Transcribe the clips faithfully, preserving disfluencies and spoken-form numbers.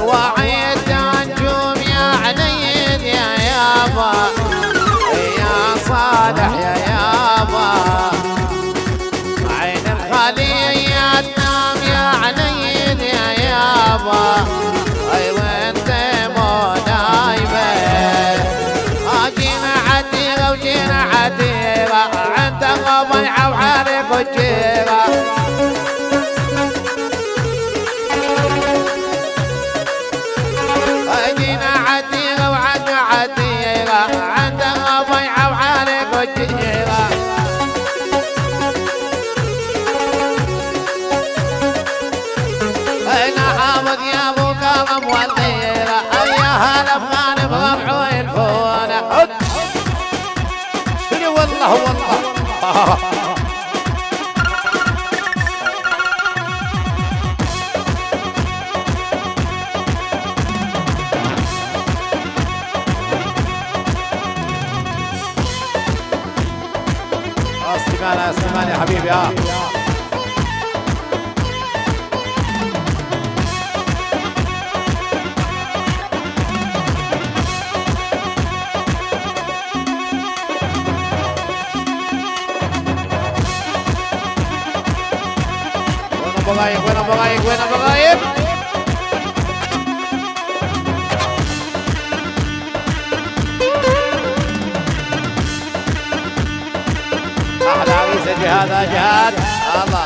وعيد نجوم يا عنيد يا يابا يا صالح يا يابا عين الخلية تنام يا عنيد يا يابا اي وانت مو نايمه جينا عتيقه وجينا عتيقه عند الضيعه وعارف وجيقه جينا عتيقه وعد عتيقه عند الضيعه وعارف وجيقه انا حافظ يا ابو كرم والليله يا هلا بغانم ربعوا الفونه شنو والله والله سليمان يا سليمان يا حبيبي ها وين ابو غايب وين ابو غايب وين ابو غايب احلى عريسه جهاد يا جهاد الله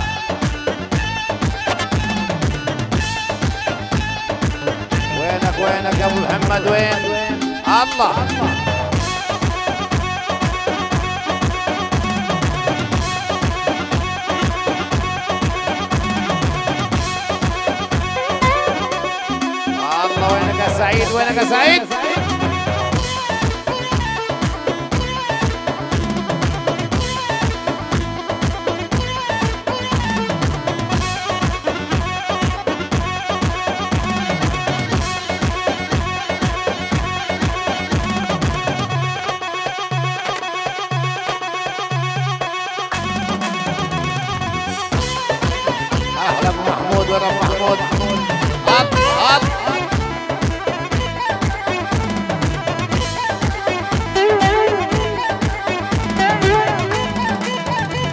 وينك وينك يا ابو محمد وين الله الله وينك يا سعيد وينك يا سعيد اهلا ابو محمود وين ابو محمود